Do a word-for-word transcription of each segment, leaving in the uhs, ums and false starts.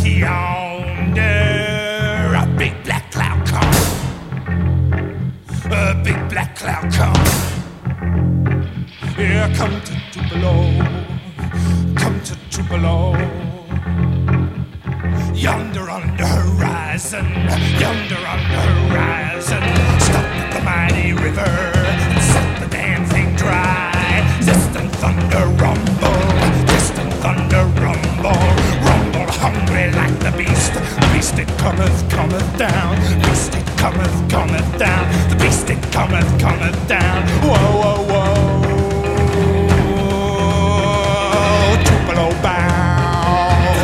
yonder, a big black cloud come, a big black cloud come. Yeah, come to Tupelo, come to Tupelo. Yonder on the horizon, yonder on the horizon. Stop the mighty river and set the damn thing dry. Distant thunder rumble, distant thunder rumble. Rumble hungry like the beast. The beast it cometh, cometh down. Beast it cometh, cometh down. The beast it cometh, cometh down. Whoa, whoa, whoa. Tupelo bound.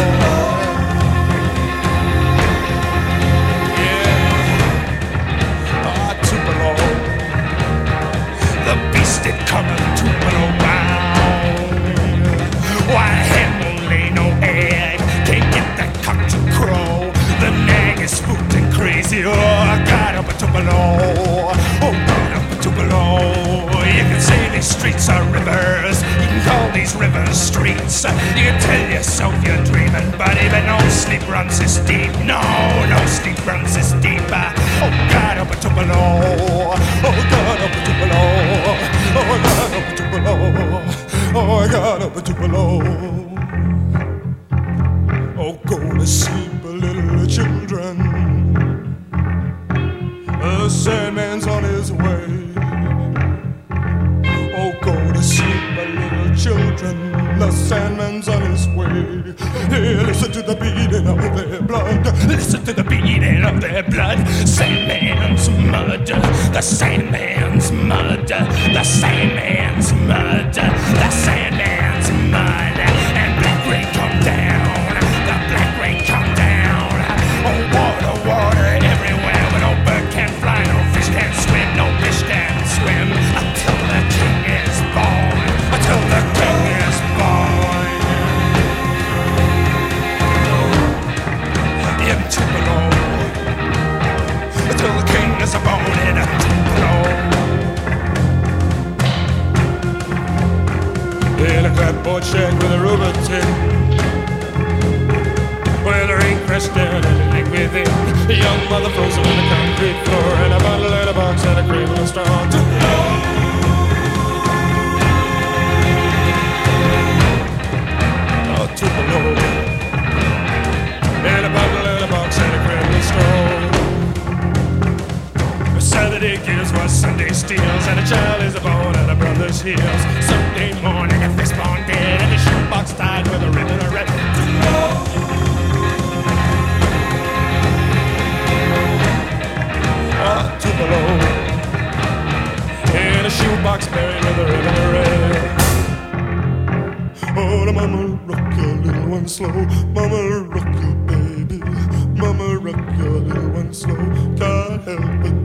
Yeah. Ah, Tupelo. The beast it cometh, Tupelo bound. Why, hen won't lay no egg. Can't get that cock to crow. The nag is spooked and crazy. Oh, I got up a Tupelo. Oh, got up a Tupelo. You can say these streets are rivers. You can call these rivers streets. You can tell yourself you're dreaming, buddy, but no sleep runs this deep. No, no sleep runs this deep. Oh, God, up a Tupelo. Oh, God, up a Tupelo. Oh, God, up a Tupelo. Oh, God, up a Tupelo. Oh, go to sleep, little children. The Sandman's on his way. Oh, go to sleep, little children. The Sandman's on his way. Hey, listen to the beating of their blood. Listen to the beating of their blood. Sandman's mud. The Sandman's mud. The Sandman's mud. The Sandman's mud. And black rain come down. The black rain come down. Oh, water, water everywhere. But no bird can fly, no fish can swim, no fish can swim. Until the king is born. Until the king is born. In Tupelo. Until the king is born in Tupelo. In a clapboard shack with a rubber tip, where the rain crashed down and the lake within. A young mother frozen on the concrete floor, and a bottle in a box and a cradle of straw. Tupelo. Oh, Tupelo. And a bottle in a box and a cradle of straw. Saturday gives what Sunday steals, and a child is born at a brother's heels. Sunday morning, a fistbone dead, and a shoebox tied with a ribbon of red. Ah, Tupelo. In a shoebox buried with a ribbon of red. Oh, the mama rock your little one slow. Mama rock your baby. Mama rock your little one slow. God help it.